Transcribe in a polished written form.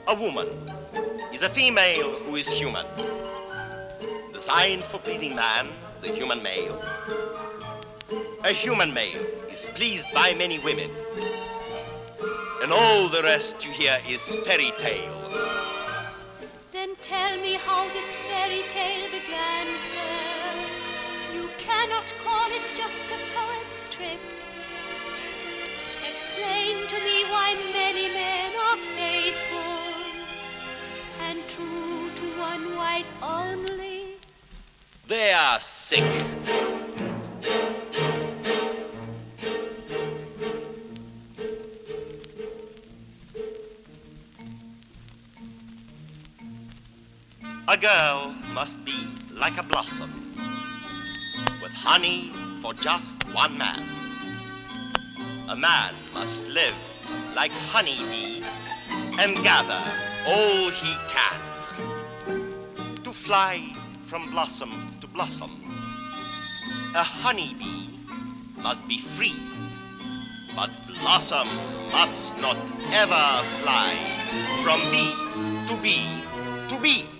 A woman is a female who is human, designed for pleasing man, the human male. A human male is pleased by many women, and all the rest you hear is fairy tale. Then tell me how this fairy tale began, sir. You cannot call it just a poet's trick. Explain to me why many men are faithful and true to one wife only. They are sick. A girl must be like a blossom, with honey for just one man. A man must live like honeybee and gather all he can. To fly from blossom to blossom, a honeybee must be free, but blossom must not ever fly from bee to bee to bee.